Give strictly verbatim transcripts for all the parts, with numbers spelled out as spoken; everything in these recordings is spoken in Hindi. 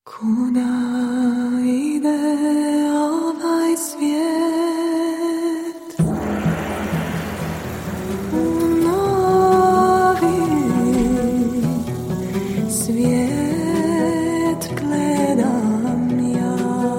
Kuda ide ovaj svijet u novi svijet gledam ja.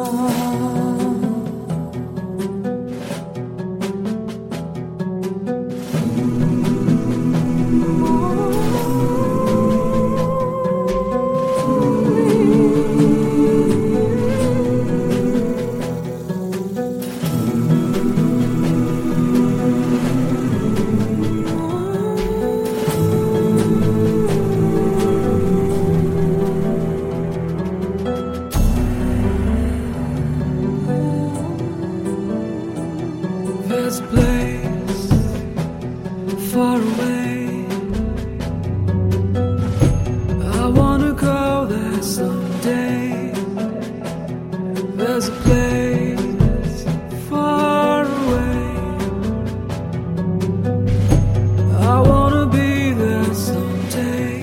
There's a place far away. I wanna go there someday. There's a place far away. I wanna be there someday.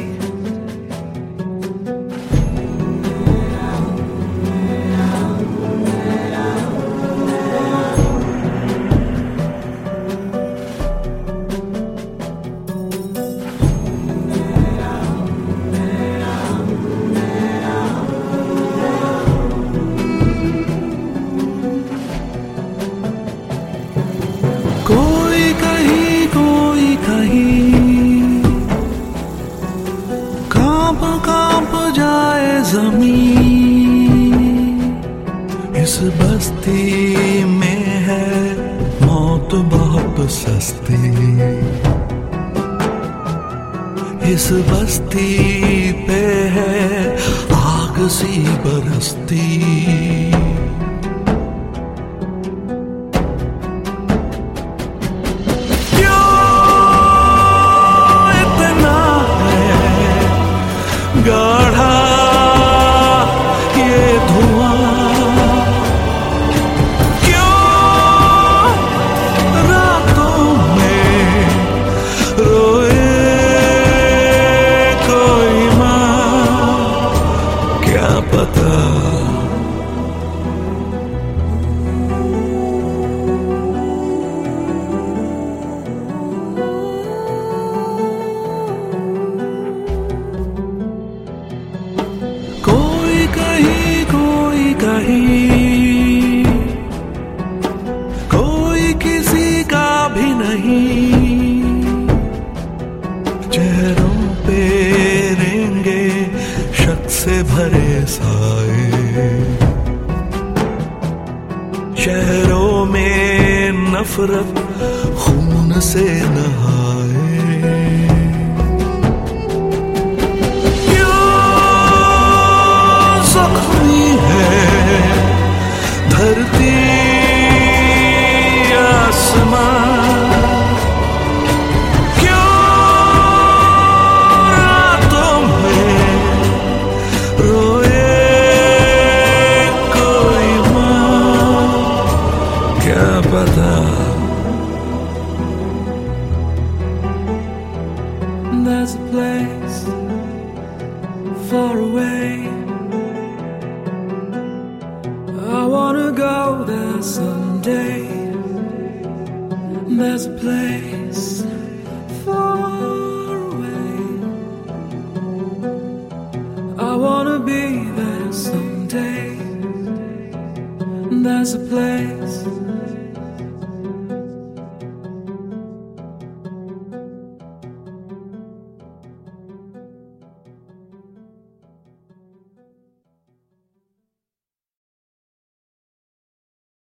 कोई कहीं कोई कहीं कांप कांप जाए ज़मीन। इस बस्ती में है मौत बहुत सस्ती। इस बस्ती पे है आग सी बरसती। गाढ़ा ये धुआं क्यों रातों में रोए कोई माँ, क्या पता। कोई कहीं कोई कहीं कोई किसी का भी नहीं। चेहरों पे रेंगे शक से भरे साए। शहरों में नफरत खून से नहाए। धरती आसमां क्यों रातों में रोए कोई माँ, क्या पता। There's a place far away. I wanna go there someday. There's a place far away. I wanna be there someday. There's a place